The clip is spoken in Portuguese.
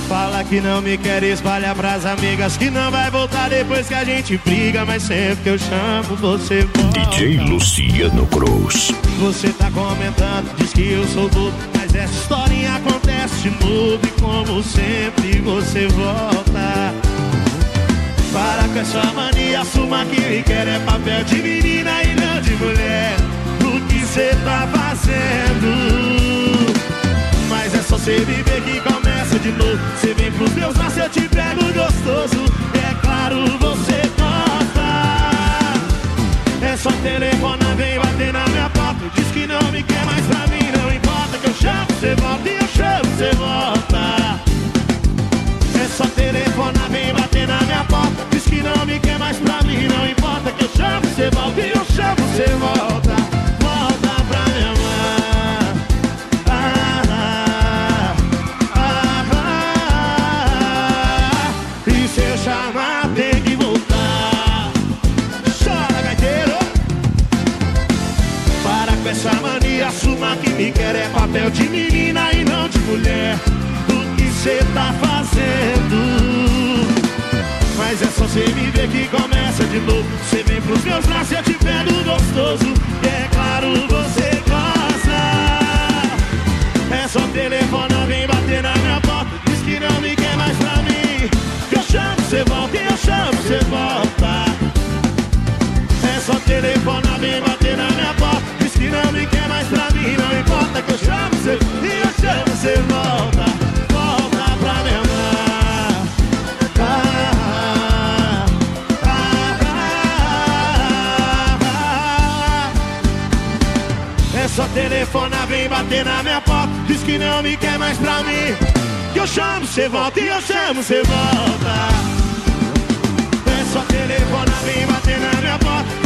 Fala que não me quer, espalha pras amigas que não vai voltar depois que a gente briga. Mas sempre que eu chamo você volta. DJ Luciano Cruz. Você tá comentando, diz que eu sou bobo, mas essa historinha acontece de novo. E como sempre você volta. Para com essa mania, assuma que me quer é papel de menina e não de mulher. O que cê tá fazendo? Mas é só cê me ver que começa de novo. Cê vem pros meus braços, eu te pego gostoso. É claro, você gosta. É só telefonar, vem bater na minha porta. Diz que não me quer mais pra mim, não importa. Que eu chamo, cê volta e eu chamo, cê volta. É só telefonar, vem bater na minha porta. Diz que não me quer mais pra mim, não importa. Que eu chamo, cê volta e eu chamo, cê volta. Volta pra me amar. E se eu chamar, tem que voltar. Chora, gaiteiro. Para com essa mania, assuma que me quer é papel de menina e não de mulher. O que cê tá fazendo? Mas é só cê me ver que começa de novo. Cê vem pros meus braços e eu te pego gostoso. E é claro, você gosta. É só telefone, vem bater na minha porta. Diz que não me quer mais pra mim. Que eu chamo, cê volta e eu chamo, cê volta. É só telefone, vem bater na minha porta. Diz que não me quer mais pra mim, não importa. Que eu chamo, cê e eu chamo, cê volta. Volta pra me amar. É só telefonar, vem bater na minha porta. Diz que não me quer mais pra mim. Que eu chamo, cê volta e eu chamo, cê volta. É só telefonar, vem bater na minha porta.